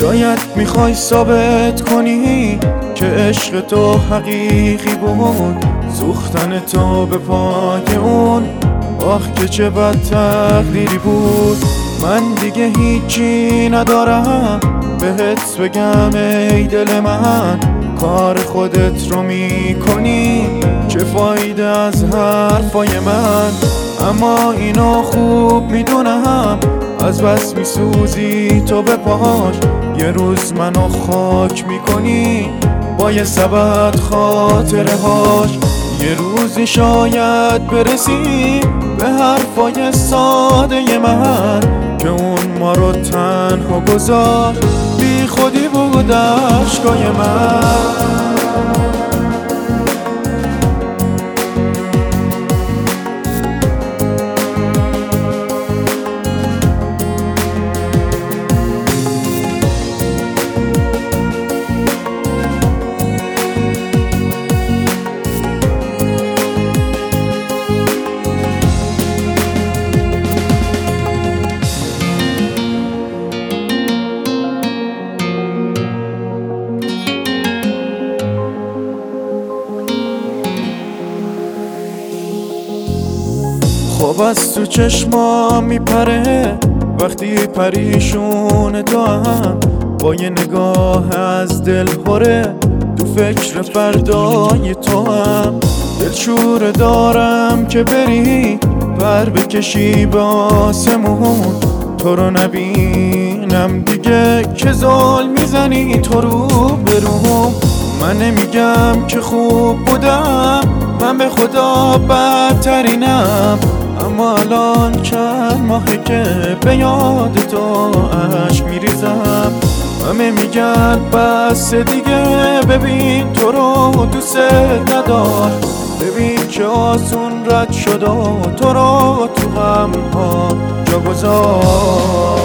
شاید میخوای ثابت کنی که عشق تو حقیقی بود، سوختن تو به پای اون، آخ که چه بد تقدیری بود. من دیگه هیچی ندارم بهت بگم ای دل من، کار خودت رو میکنی، چه فایده از حرفای من. اما اینو خوب میدونم از بس میسوزی تو به پاش، یه روز منو خاک میکنی با یه سبد خاطره هاش. یه روزی شاید برسی به حرفای ساده من که اون ما رو تنها گذاشت، بی خودی بود عشقای من. خواب از تو چشمام میپره وقتی پریشون تو هم، با یه نگاه از دل هره تو فکر فردای تو هم. دلشوره دارم که بری پر بکشی به آسمون، تو رو نبینم دیگه که زل میزنی تو رو بروم. من نمیگم که خوب بودم، من به خدا بدترینم، اما الان چند ماهه که به یاد تو عشق میریزم. همه میگن بس دیگه، ببین تو رو دوست ندار، ببین که آسون رد شد و تو رو تو غم ها جا گذار.